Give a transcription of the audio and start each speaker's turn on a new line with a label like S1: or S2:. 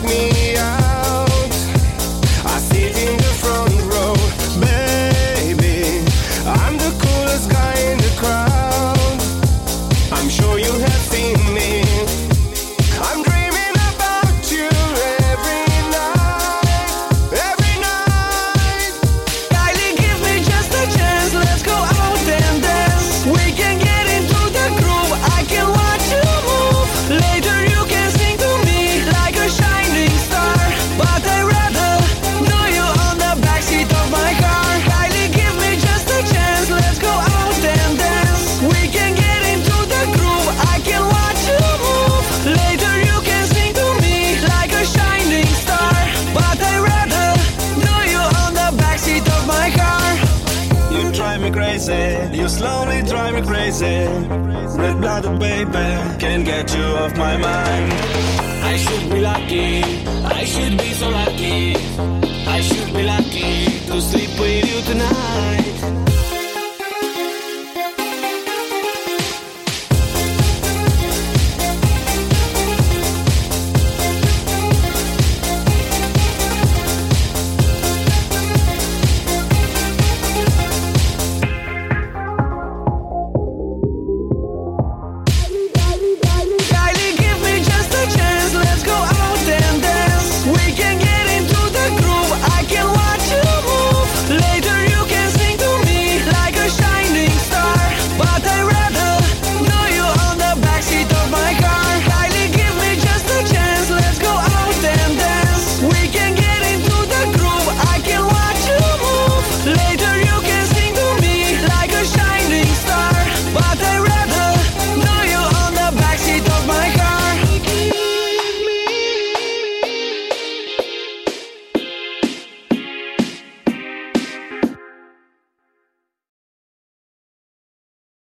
S1: drag me out. I sit in the front row, baby. I'm the coolest guy in the crowd. I'm sure you have seen me. I'm dreaming about you every night, every night.
S2: Kylie, give me just a chance, let's go out and dance. We can get into the groove, I can watch you move. Later you can sing to me like a shining star, but I'd rather know you on the backseat of my car. Kylie, give me just a chance, let's go out and dance. We can get into the groove, I can watch you move. Later you can sing to me like a shining star, but I'd rather know you on the backseat of my car.
S3: You drive me crazy, you slowly drive me crazy. Red-blooded baby, can't get you off my mind.
S4: I should be lucky, I should be so lucky. I should be lucky to sleep with you tonight.